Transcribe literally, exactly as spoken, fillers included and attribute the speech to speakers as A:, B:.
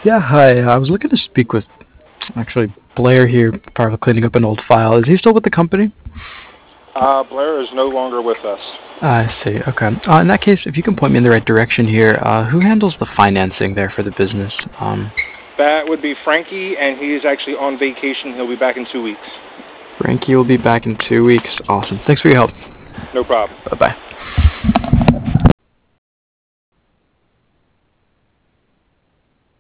A: Yeah, hi. I was looking to speak with, actually, Blair here, part of cleaning up an old file. Is he still with the company?
B: Uh, Blair is no longer with us.
A: I see. Okay. Uh, in that case, if you can point me in the right direction here, uh, who handles the financing there for the business? Um,
B: That would be Frankie, and he is actually on vacation. He'll be back in two weeks.
A: Frankie will be back in two weeks. Awesome. Thanks for your help.
B: No problem.
A: Bye bye.